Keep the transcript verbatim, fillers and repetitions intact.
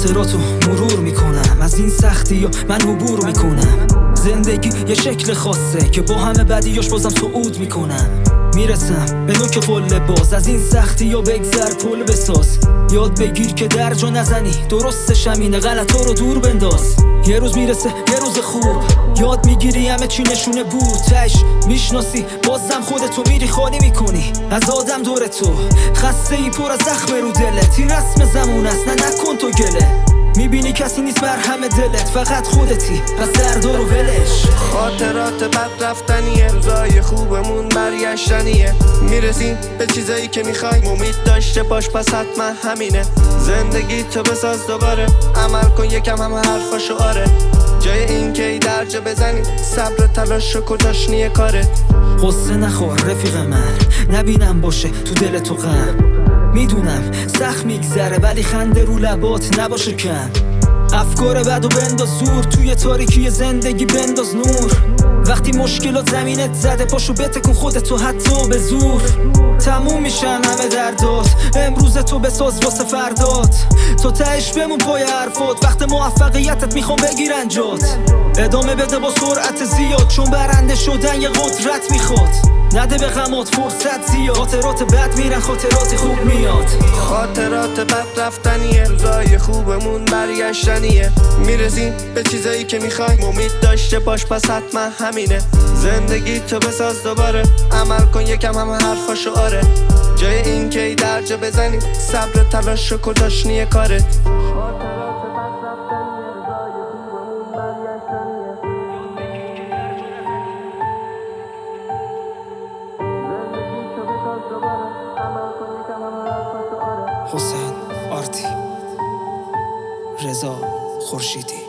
خاطراتو مرور میکنم، از این سختی و من عبور میکنم. زندگی یه شکل خاصه که با همه بدیاش بازم صعود میکنم. میرسم به نوک قله باز، از این سختی و بگذر پل بساز. یاد بگیر که درجا نزنی، درستش همینه، غلطا رو دور بنداز. یه روز میرسه یه روز خوب، یاد میگیری همه چی نشونه بود. تش میشناسی بازم خودتو میری خالی میکنی از آدم دور تو. خسته ای پر از زخم رو دلت، این رسم زمون است، نه نکن تو گله. میبینی کسی نیست مرهم دلت، فقط خودتی، پس دردا رو ولش. خاطرات بد رفتنیه، روزای خوبمون برگشتنیه. میرسیم به چیزایی که میخوای، امید داشته باش پس حتما همینه. زندگی تو بساز دوباره، عمل کن یکم همه حرفاشو آره. جای این که ای درجا بزنی، صبر تلاش و کجاش نیه کاره. قصه نخور رفیق من، نبینم باشه تو دل تو غم. میدونم سخت میگذره ولی خنده رو لبات نباشه کم. افکار بد و بنداز زور، توی تاریکی زندگی بنداز نور. وقتی مشکلات زمینت زده پاشو بتکن خودتو حتی به زور. تموم میشن همه دردات، امروز تو بساز واسه فردات. تو تهش بمون پای حرفات، وقت موفقیتت میخوام بگیرن جات. ادامه بده با سرعت زیاد، چون برنده شدن یه قدرت میخواد. نده به غمات فرصت زیاد، خاطرات بد میرن خاطرات خوب میاد. خاطرات بد رفتنیه، روزای خوبمون برگشتنیه. میرسیم به چیزایی که میخوای، امید داشته باش پس حتما همینه. زندگی تو بساز دوباره، عمل کن یکم همه حرفاشو آره. جای این که ای درجا بزنی، صبر تلاش و کجاش نیه کاره. حسین آرتی، رضا خورشیدی.